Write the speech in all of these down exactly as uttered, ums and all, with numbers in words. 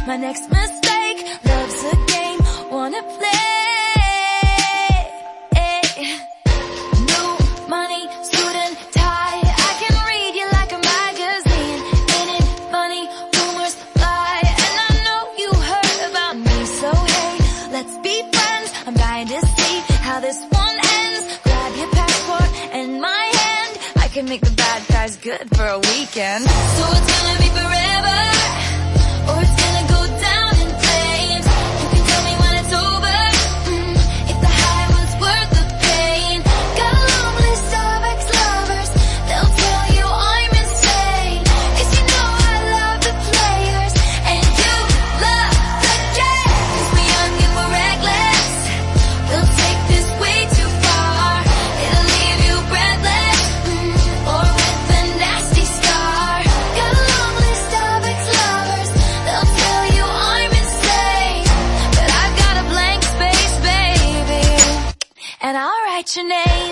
my next mistake. Love's a game, wanna play. New money, suit and tie, I can read you like a magazine. Ain't it funny, rumors fly, and I know you heard about me. So hey, let's be friends, I'm dying to see how this one ends. Grab your passport and my hand, I can make the bad guys good for a weekend. So it's gonna be forever, or it's gonna go down in flames. You can tell me when it's over, mm, if the high was worth the pain. Got a long list of ex-lovers, they'll tell you I'm insane. 'Cause you know I love the players, and you love the game. 'Cause we're young and we're reckless, we'll take this way too far. It'll leave you breathless, mm, or with a nasty scar. Got a long list of ex-lovers, they'll tell you I'm insane. But I've got a blank space, baby, and I'll write your name.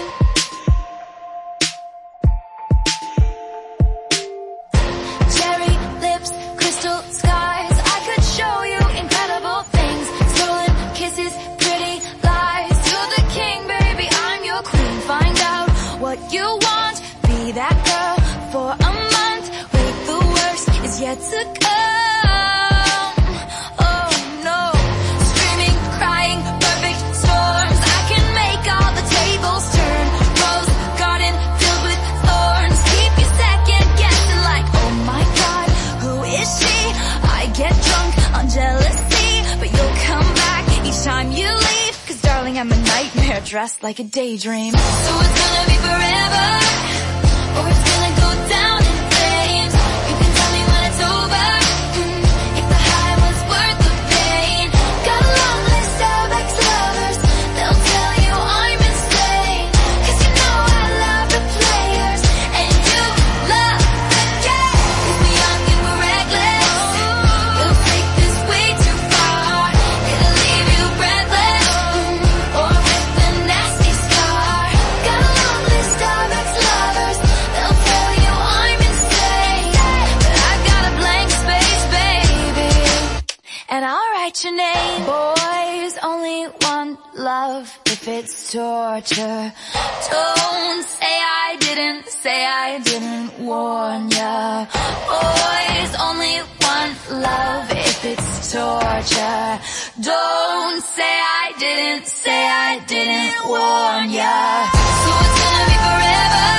Cherry lips, crystal skies, I could show you incredible things. Stolen kisses, pretty lies. You're the king, baby, I'm your queen. Find out what you want, be that girl for a month. Wait, the worst is yet to come. Oh no, screaming, crying, perfect storms. I can make all the tables turn. Rose garden filled with thorns. Keep you second guessing like, oh my god, who is she? I get drunk on jealousy, but you'll come back each time you leave. 'Cause darling, I'm a nightmare dressed like a daydream. So it's gonna be forever, or it's gonna go down in flames. You can tell me when it's over, mm, if the high was worth the pain. Got a long list of ex-lovers, they'll tell you I'm insane. 'Cause you know I love the players, and you love the game. 'Cause we're young and we're reckless, we'll take this way too far. It'll leave you breathless, mm, or with a nasty scar. Got a long list of ex-lovers, they'll tell you I'm insane. But I've got a blank space, baby, and I'll write your name. Boys only want love if it's torture. Don't say I didn't, say I didn't warn ya. Boys only want love if it's torture. Don't say I didn't, say I didn't warn ya. So it's gonna be forever,